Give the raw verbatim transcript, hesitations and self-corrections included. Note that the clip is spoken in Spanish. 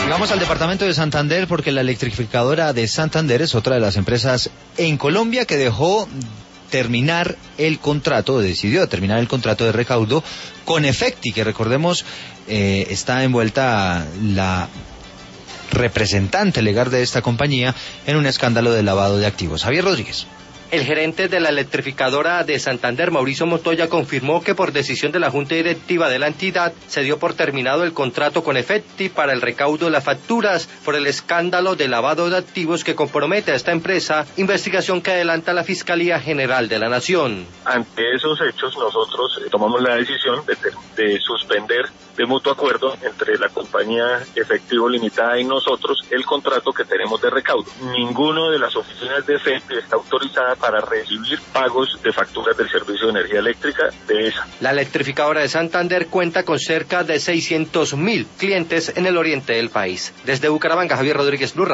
Vamos al departamento de Santander porque la electrificadora de Santander es otra de las empresas en Colombia que dejó terminar el contrato, decidió terminar el contrato de recaudo con Efecti, que recordemos eh, está envuelta la representante legal de esta compañía en un escándalo de lavado de activos. Javier Rodríguez. El gerente de la electrificadora de Santander, Mauricio Montoya, confirmó que por decisión de la junta directiva de la entidad se dio por terminado el contrato con Efecti para el recaudo de las facturas por el escándalo de lavado de activos que compromete a esta empresa, investigación que adelanta la Fiscalía General de la Nación. Ante esos hechos nosotros tomamos la decisión de, de suspender de mutuo acuerdo entre la compañía Efectivo Limitada y nosotros el contrato que tenemos de recaudo. Ninguno de las oficinas de Efecti está autorizada para recibir pagos de facturas del servicio de energía eléctrica de esa. La electrificadora de Santander cuenta con cerca de seiscientos mil clientes en el oriente del país. Desde Bucaramanga, Javier Rodríguez, Blue Radio.